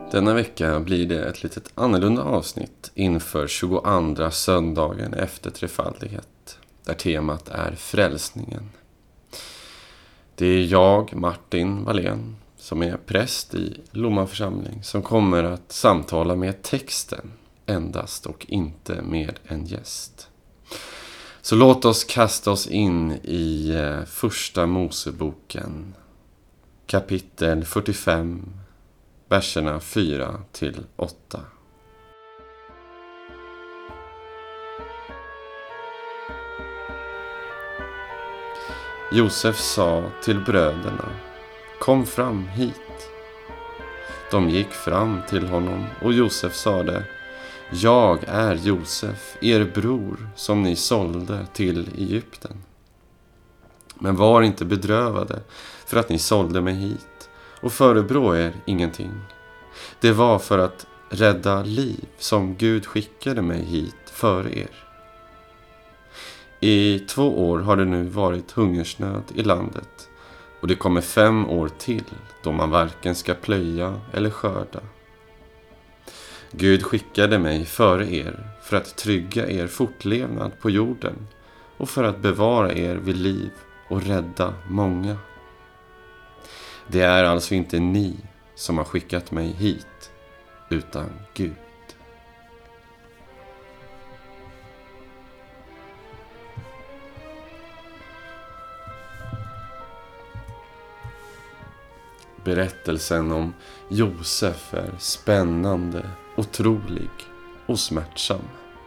Denna vecka blir det ett litet annorlunda avsnitt inför 22 söndagen efter trefaldighet, där temat är frälsningen. Det är jag, Martin Wallén, som är präst i Lomma församling, som kommer att samtala med texten endast och inte med en gäst. Så låt oss kasta oss in i första Moseboken, kapitel 45, verserna 4-8. Josef sa till bröderna: kom fram hit. De gick fram till honom och Josef sade: jag är Josef, er bror, som ni sålde till Egypten. Men var inte bedrövade för att ni sålde mig hit, och förebrå er ingenting. Det var för att rädda liv som Gud skickade mig hit före er. I 2 år har det nu varit hungersnöd i landet, och det kommer 5 år till då man varken ska plöja eller skörda. Gud skickade mig före er för att trygga er fortlevnad på jorden och för att bevara er vid liv och rädda många. Det är alltså inte ni som har skickat mig hit, utan Gud. Berättelsen om Josef är spännande, otrolig och smärtsam.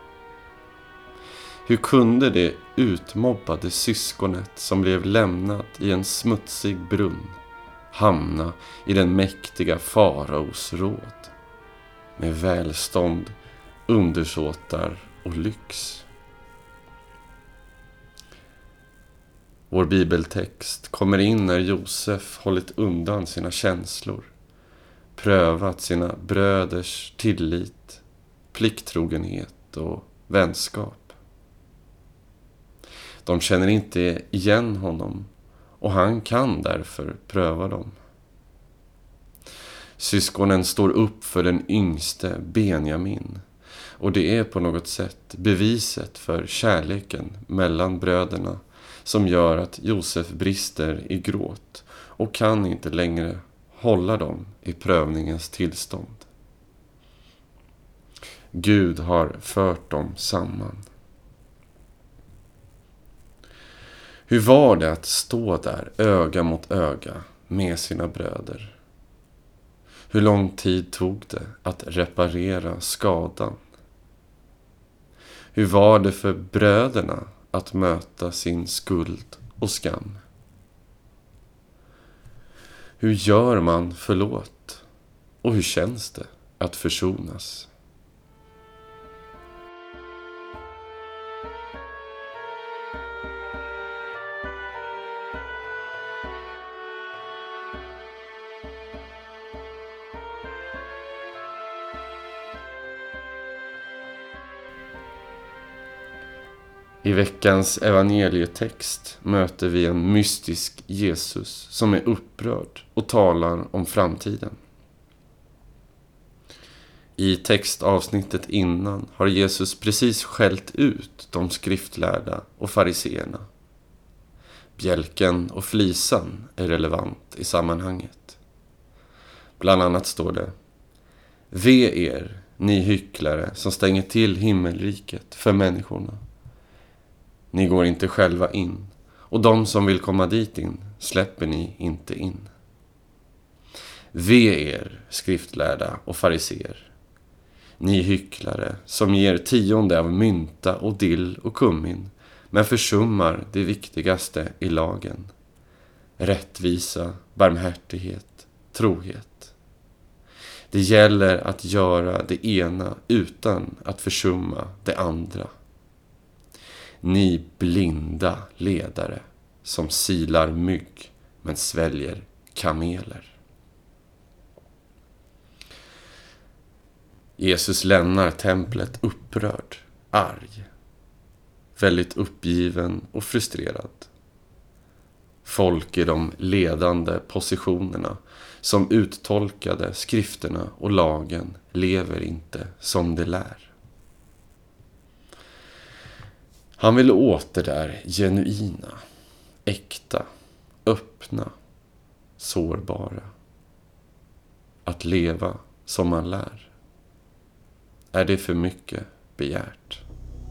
Hur kunde det utmobbade syskonet som blev lämnat i en smutsig brunn hamna i den mäktiga faraos råd med välstånd, undersåtar och lyx? Vår bibeltext kommer in när Josef hållit undan sina känslor, prövat sina bröders tillit, plikttrogenhet och vänskap. De känner inte igen honom, och han kan därför pröva dem. Syskonen står upp för den yngste Benjamin, och det är på något sätt beviset för kärleken mellan bröderna som gör att Josef brister i gråt och kan inte längre hålla dem i prövningens tillstånd. Gud har fört dem samman. Hur var det att stå där öga mot öga med sina bröder? Hur lång tid tog det att reparera skadan? Hur var det för bröderna att möta sin skuld och skam? Hur gör man förlåt? Och hur känns det att försonas? I veckans evangelietext möter vi en mystisk Jesus som är upprörd och talar om framtiden. I textavsnittet innan har Jesus precis skällt ut de skriftlärda och fariseerna. Bjälken och flisan är relevant i sammanhanget. Bland annat står det: ve er, ni hycklare som stänger till himmelriket för människorna. Ni går inte själva in, och de som vill komma dit in släpper ni inte in. Ve er, skriftlärda och fariseer, ni hycklare som ger 10 av mynta och dill och kummin, men försummar det viktigaste i lagen: rättvisa, barmhärtighet, trohet. Det gäller att göra det ena utan att försumma det andra. Ni blinda ledare som silar mygg men sväljer kameler. Jesus lämnar templet upprörd, arg, väldigt uppgiven och frustrerad. folk i de ledande positionerna som uttolkade skrifterna och lagen lever inte som det lär. Han ville åt det där genuina, äkta, öppna, sårbara. Att leva som man lär. Är det för mycket begärt?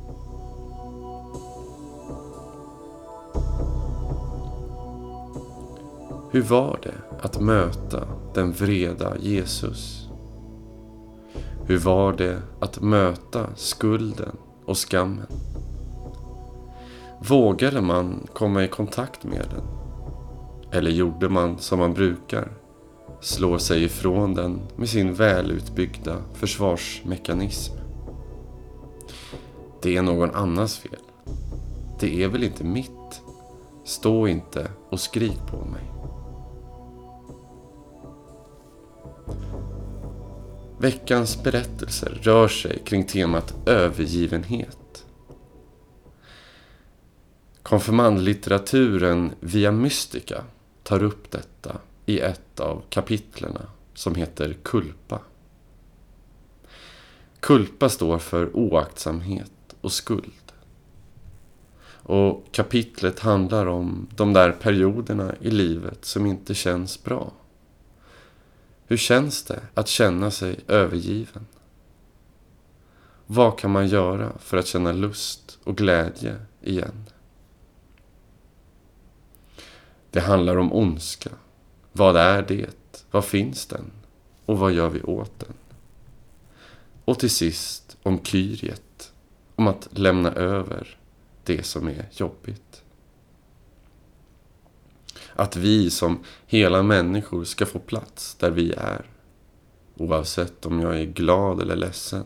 Hur var det att möta den vreda Jesus? Hur var det att möta skulden och skammen? Vågade man komma i kontakt med den? Eller gjorde man som man brukar, slår sig ifrån den med sin välutbyggda försvarsmekanism? Det är någon annans fel. Det är väl inte mitt. Stå inte och skrik på mig. Veckans berättelser rör sig kring temat övergivenhet. Konfirmandlitteraturen Via Mystica tar upp detta i ett av kapitlerna som heter Culpa. Culpa står för oaktsamhet och skuld. Och kapitlet handlar om de där perioderna i livet som inte känns bra. Hur känns det att känna sig övergiven? Vad kan man göra för att känna lust och glädje igen? Det handlar om ondska. Vad är det? Vad finns den? Och vad gör vi åt den? Och till sist om kyriet. Om att lämna över det som är jobbigt. Att vi som hela människor ska få plats där vi är. Oavsett om jag är glad eller ledsen.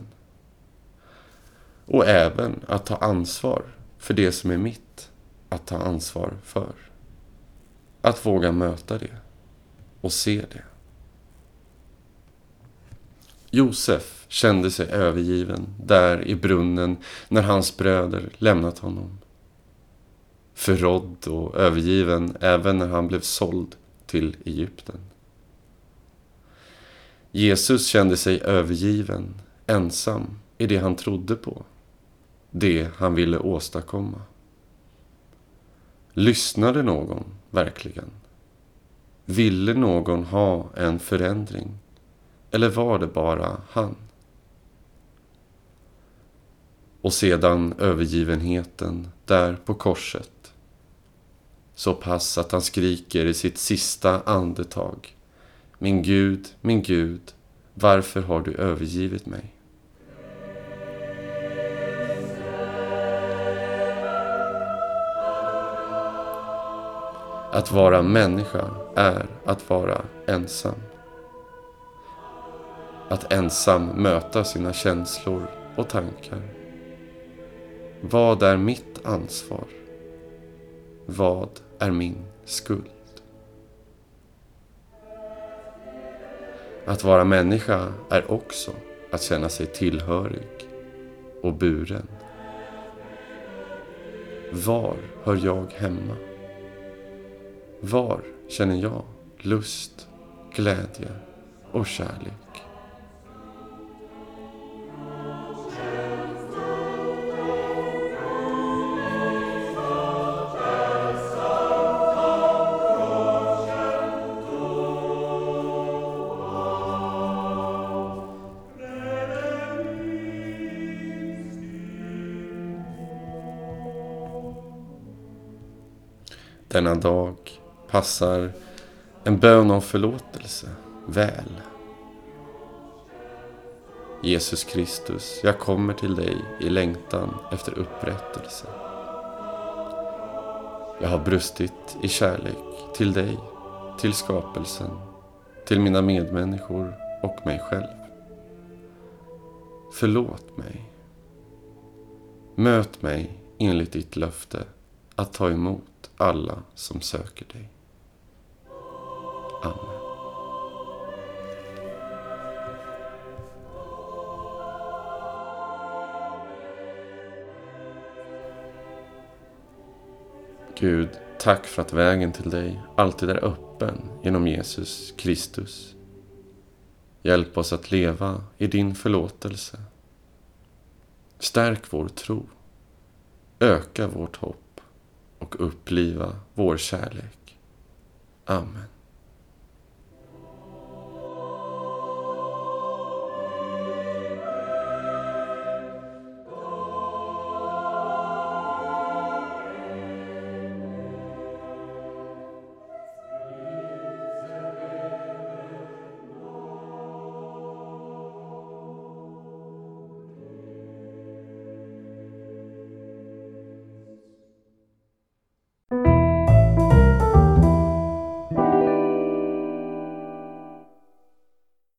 Och även att ta ansvar för det som är mitt. Att ta ansvar för. Att våga möta det. Och se det. Josef kände sig övergiven där i brunnen när hans bröder lämnat honom. Förrådd och övergiven även när han blev såld till Egypten. Jesus kände sig övergiven, ensam i det han trodde på. Det han ville åstadkomma. Lyssnade någon verkligen? Ville någon ha en förändring? Eller var det bara han? Och sedan övergivenheten där på korset. Så pass att han skriker i sitt sista andetag. Min Gud, varför har du övergivit mig? Att vara människa är att vara ensam. Att ensam möta sina känslor och tankar. Vad är mitt ansvar? Vad är min skuld? Att vara människa är också att känna sig tillhörig och buren. Var hör jag hemma? Var känner jag lust, glädje och kärlek? Denna dag passar en bön om förlåtelse väl. Jesus Kristus, jag kommer till dig i längtan efter upprättelse. Jag har brustit i kärlek till dig, till skapelsen, till mina medmänniskor och mig själv. Förlåt mig. Möt mig enligt ditt löfte att ta emot alla som söker dig. Amen. Gud, tack för att vägen till dig alltid är öppen genom Jesus Kristus. Hjälp oss att leva i din förlåtelse. Stärk vår tro, öka vårt hopp och uppliva vår kärlek. Amen.